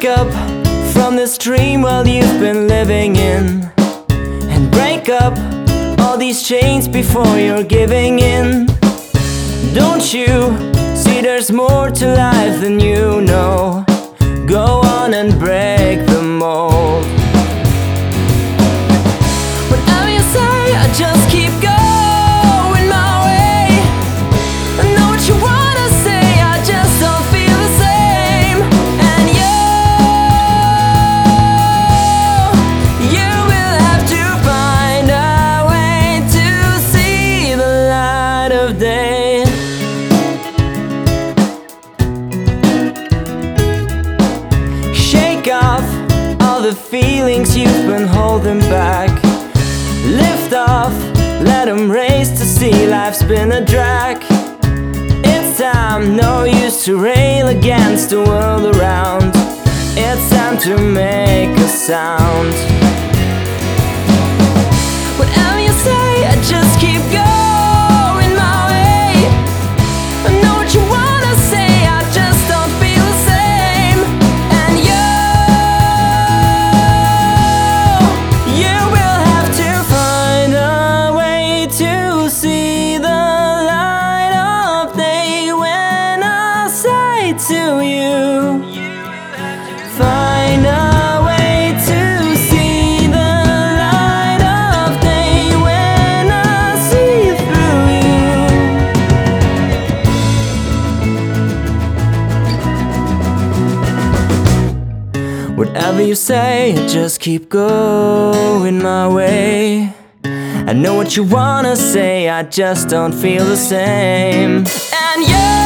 wake up from this dream while you've been living in, and break up all these chains before you're giving in. Don't you see there's more to life than you know? Go on and break the mold. Whatever you say, I just keep going my way. I know what you wanna say, I just don't feel the same. And you will have to find a way to see the light of day. Shake off all the feelings you've been holding back. Lift off, let them race to see life's been a drag. It's time, no use to rail against the world around. It's time to make a sound. Whatever you say, I just keep going my way. I know what you wanna say, I just don't feel the same. And you will have to find a way to see the light of day when I say to you, find a way to see the light of day when I see through you. Whatever you say, just keep going my way. I know what you wanna say, I just don't feel the same. And